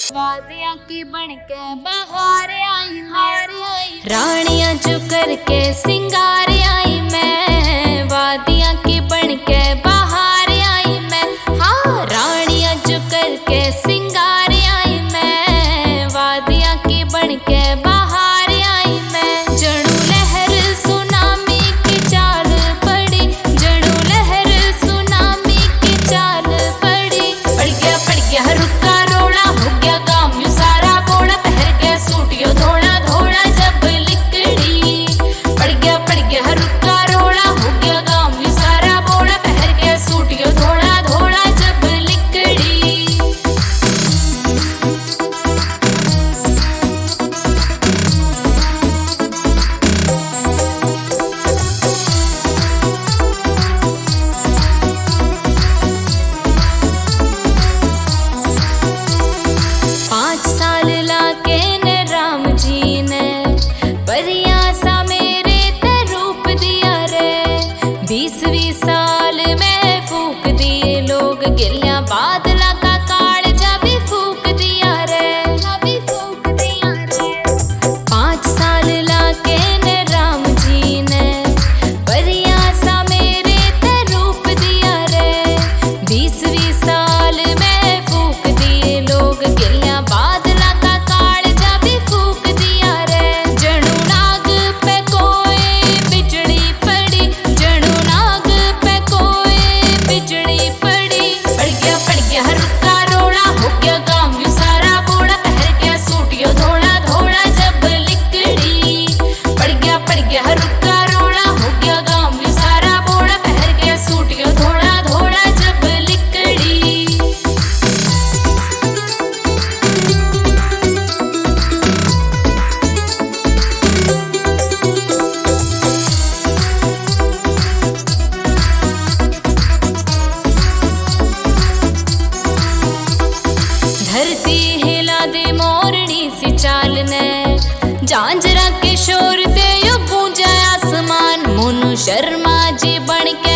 वादियां की बनके बहार आई मैं, रानियां जो करके सिंगार आई मैं। वादियां की बनके बहार आई मैं, हाँ रानियां जो करके सिंगार आई मैं। वादियां की बनके बहार आई मैं। जड़ू लहर सुनामी की चाल पड़ी, जड़ू लहर सुनामी की चाल पड़ी। पड़ गया रुका रोड़ा, हो गया गाँव यूं सारा बोड़ा। पहर के सूटियो धोड़ा धोड़ा जब लिकड़ी। पड़ गया रुका रोड़ा, हो गया गाँव यूं सारा बोड़ा। पहर के सूटियो धोड़ा धोड़ा जब लिकड़ी। साल में फूक दिए लोग गिलियां बादला का कालजा भी फूक दिया रे, भी फूक दिया रे। 5 साल लाके ने राम जी ने परिया सा मेरे ते रूप दिया रे। 20 साल में फूक दिए लोग गिलियां बादला का कालजा भी फूक दिया रे। जड़ू नाग पे कोई बिजली पड़ी, जड़ू नाग बिजली पड़ी। पड़ गया रुका रोड़ा, हो गया गाँव यूं सारा बोड़ा। पहर के सूटियो धोड़ा धोड़ा जब लिकड़ी। पड़ गया रुका रोड़ा, हो गया गाँव यूं सारा बोड़ा। पहर के सूटियो धोड़ा धोड़ा जब लिकड़ी। धरती हिला दे मोरनी सी चाल ने, झांझरा के शोर ते यो गूंजा आसमान। मोनू शर्मा जी बन के